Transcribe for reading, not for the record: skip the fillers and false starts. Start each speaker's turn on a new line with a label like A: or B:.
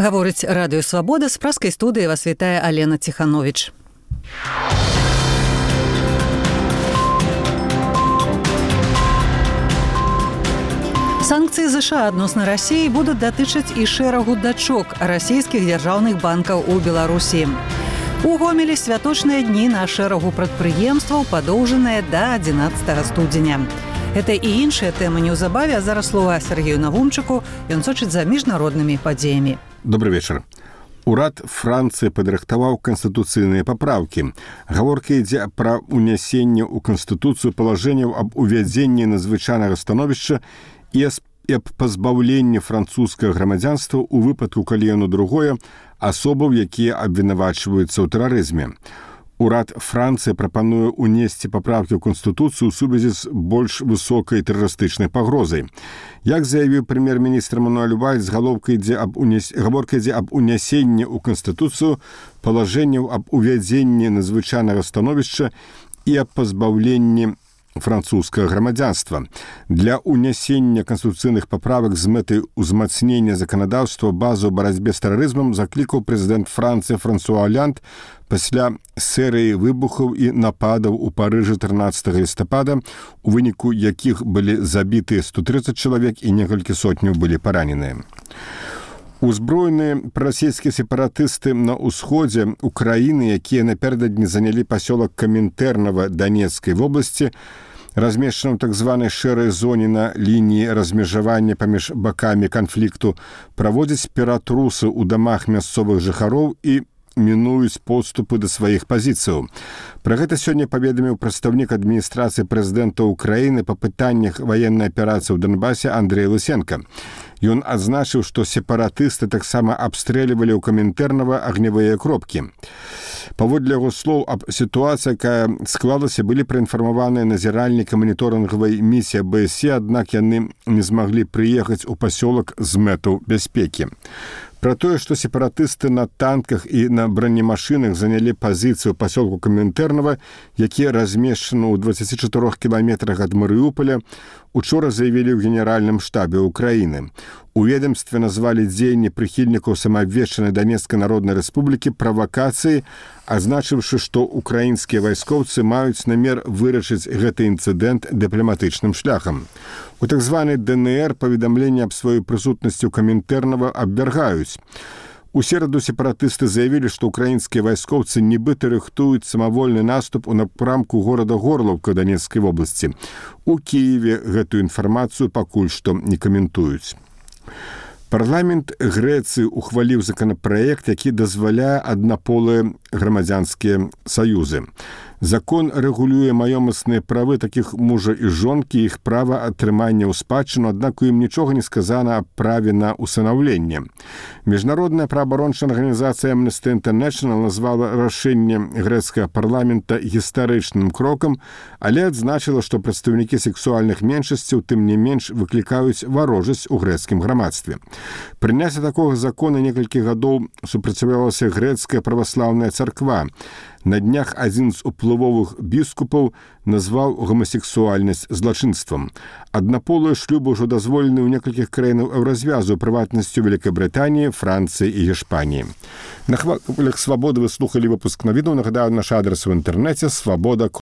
A: Гаворыць радыё «Свабода», з праскай студыі вас вітае Алена Тиханович. Санкцыі ЗША адносна Расіі будуць датычыць і шэрагу дачок расійскіх дзяржаўных банкаў у Беларусі. У Гомелі святочныя дні на шэрагу прадпрыемстваў падоўжаныя да 11 студзеня. Гэта і іншыя тэмы неўзабаве, а зараз слова Сергею Навумчыку, ён сочыць за міжнароднымі падзеямі.
B: Добрый вечар. Урад Францыі падрыхтаваў канстытуцыйныя папраўкі. Гаворка ідзе пра ўнясенне ў канстытуцыю палажэнняў аб увядзенні надзвычайнага становішча і аб пазбаўленні французскага грамадзянства ў выпадку, калі яно другое, асобаў, якія абвінавачваюцца ў тэрарызме. Урад Францыі прапануе ўнесці папраўкі ў Канстытуцыю ў сувязі з больш высокай тэрарыстычнай пагрозай. Як заявіў прэм'ер-міністр Мануэль Вальс, гаворка ідзе аб унясенні ў Канстытуцыю палажэнняў аб увядзенні надзвычайнага становішча і аб пазбаўленні французскага грамадзянства. Для ўнясення канстытуцыйных паправак з мэтай узмацнення заканадаўства базу ў барацьбе з тэрарызмам заклікаў прэзідэнт Францыі Франсуа Оланд пасля серыі выбухаў і нападаў у Парыжы 13 лістапада, у выніку якіх былі забітыя 130 чалавек і некалькі сотняў былі параненыя. Узброеныя прарасійскія сепаратысты на ўсходзе Украіны, якія напярэдадні занялі пасёлак Камінтэрнава Данецкай вобласці, размешчаным так званай шэрай зоне на лініі размежавання паміж бакамі канфлікту, праводзяць ператрусы ў дамах мясцовых жыхароў і мінуюць подступы да сваіх пазіцыяў. Пра гэта сёння паведаміў прадстаўнік адміністрацыі прэзідэнта ўкраіны па пытаннях ваеннай аперацыі ў Донбасе Андрей Лысенко. Ён адзначыў, што сепаратысты таксама абстрэльвалі ў Камінтэрнава агнявыя кропкі. Паводле яго слоў, аб сітуацыі, якая склалася, былі праінфармаваныя назіральніка маніторынгавай місіі АБСЕ, аднак яны не змаглі прыехаць у пасёлак з мэтаў бяспекі. Пра тое, што сепаратысты на танках і на бронемашынах занялі пазіцыю ў пасёлку Камінтэрнава, які размешчаны ў 24 кіламетрах ад Марыуполя, учора заявілі ў генеральным штабе Украіны. У ведамстве назвалі дзеянні прыхільнікаў самаабвешчанай Данецкай Народнай Рэспублікі правакацыяй, азначыўшы, што украінскія вайскоўцы маюць намер вырашыць гэты інцыдэнт дыпламатычным шляхам. У так званай ДНР паведамленне аб сваёй прысутнасці ў Камінтэрнава абвяргаюць. У сераду сепаратысты заявілі, што украінскія вайскоўцы нібыта рыхтуюць самавольны наступ у напрамку горада Горлаўка Данецкай вобласці. У Кіеве гэтую інфармацыю пакуль што не каментуюць. Парламент Грэцыі ухваліў законапраект, які дазваляе аднаполыя грамадзянскія саюзы. Закон рэгулюе маёмасныя правы такіх мужа і жонкі, іх права атрымання ў спадчыну, аднак у ім нічога не сказана аб праве на усынаўленне. Міжнародная праабарончая арганізацыя Amnesty International назвала рашэнне грэцкага парламента гістарычным крокам, але адзначыла, што прадстаўнікі сексуальных меншасцяў тым не менш выклікаюць варожасць у грэцкім грамадстве. Прыняцце такога закона некалькі гадоў супраціўлялася грэцкая праваслаўная царква. На днях адзін з уплывовых біскупаў назваў гомасексуальнасць злачынствам. Аднаполыя шлюбы ўжо дазволены ў некалькіх краінах еўразвязу, прыватнасцю Великабрытаніі, Францыі і Гішпаніі. На хвалях Свабоды вы слухалі выпуск навінаў. Нагадаю, наш адрес у інтэрнэце свабода.